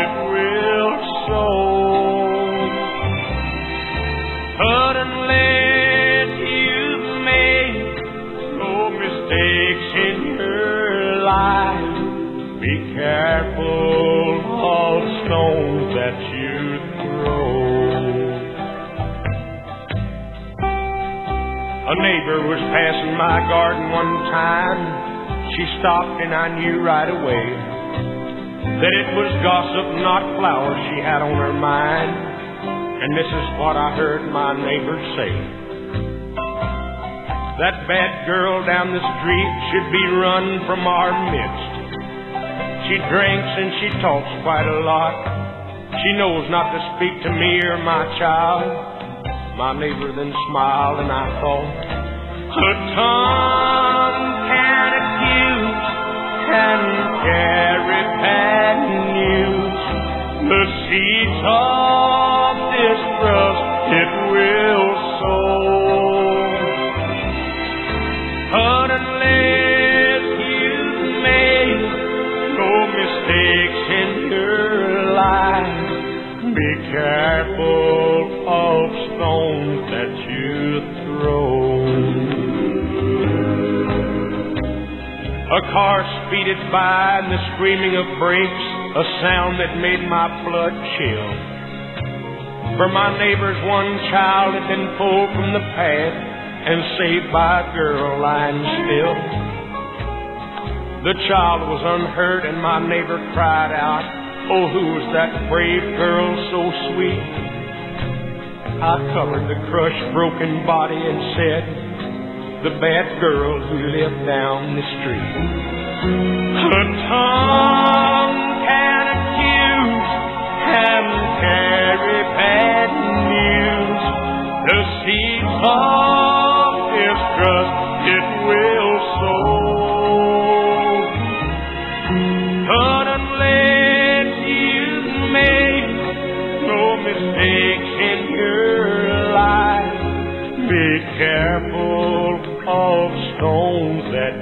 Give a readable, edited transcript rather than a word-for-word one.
it will sow. But unless you've made no mistakes in your life, be careful of stones that you throw. A neighbor was passing my garden one time. She stopped and I knew right away that it was gossip, not flowers, she had on her mind. And this is what I heard my neighbor say: that bad girl down the street should be run from our midst. She drinks and she talks quite a lot. She knows not to speak to me or my child. My neighbor then smiled and I thought, a tongue can accuse and carry bad news. The seeds of distrust it will sow. But unless you've made no mistakes in your life, be careful of stones that you throw. A car speeded by and the screaming of brakes, a sound that made my blood chill. For my neighbor's one child had been pulled from the path and saved by a girl lying still. The child was unhurt and my neighbor cried out, oh, who was that brave girl so sweet? I covered the crushed, broken body and said, the bad girl who lived down the street. A tongue can accuse and carry bad news. The seeds of distrust it will sow. But unless you've made no mistakes in your life, be careful of stones that